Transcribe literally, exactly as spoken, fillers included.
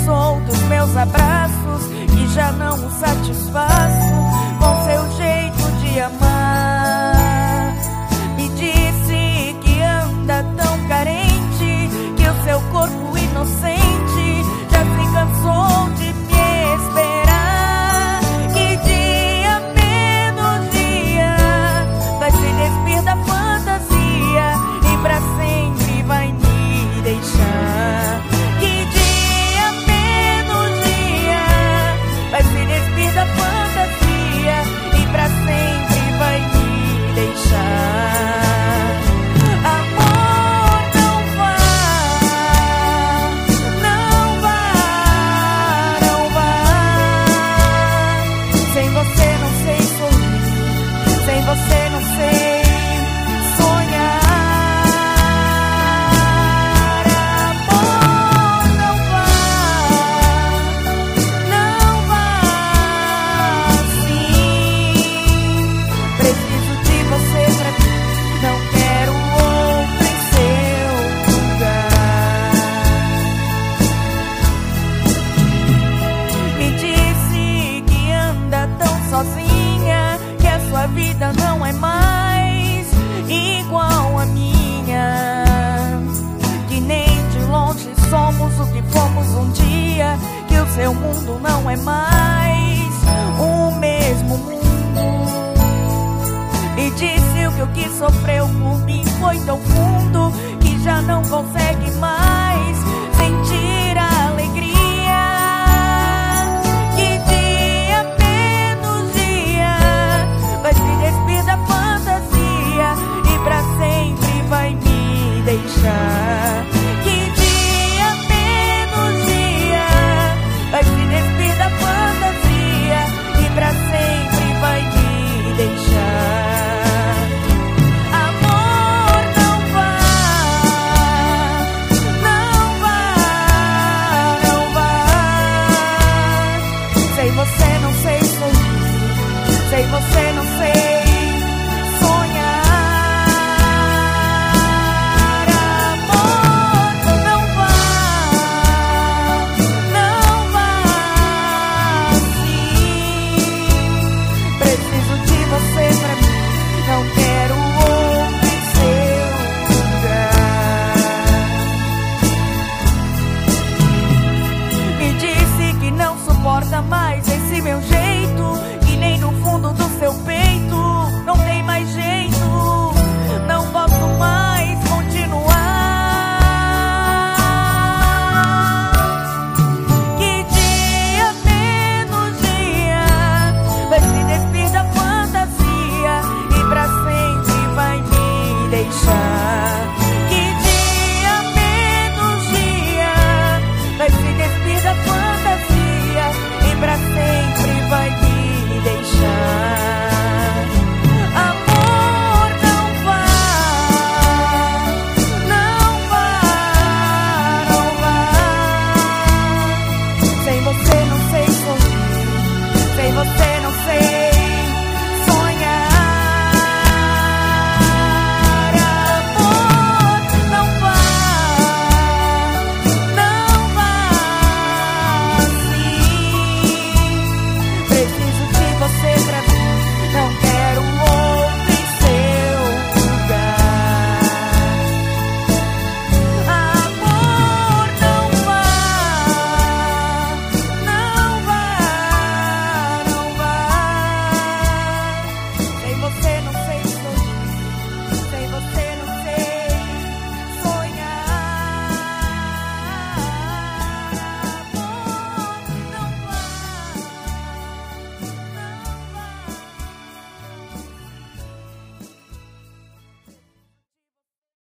cansou dos meus abraços, que já não o satisfaço com seu jeito de amar. Me disse que anda tão carente, que o seu corpo inocente já se cansou de me esperar. Que dia menos dia vai se despir da fantasia e pra sempre vai me deixar. Que dia menos dia vai se despir da fantasia e pra sempre vai me deixar. Você não sei sonhar. Amor, não vá, não vá assim. Preciso de você pra mim, não quero outro em seu lugar. Me disse que anda tão sozinha, sua vida não é mais igual à minha, que nem de longe somos o que fomos um dia, que o seu mundo não é mais o mesmo mundo. E disse o que o que sofreu por mim foi tão fundo, que já não consegue mais sentir a alegria. Vai se despir da fantasia e pra sempre vai me deixar. Que dia menos dia vai se despir da fantasia e pra sempre vai me deixar. Amor, não vá, não vá, não vá. Sem você não sei sorrir, sem você não sei sonhar. Amor, não vá, não vá assim. Preciso de você pra mim, não quero outro em seu lugar. Me disse que não suporta mais esse meu jeito, que nem no fundo do seu peito não tem mais jeito, não posso mais continuar. Que dia menos dia vai se despir da fantasia e pra sempre vai me deixar. Que dia menos dia vai se despir da fantasia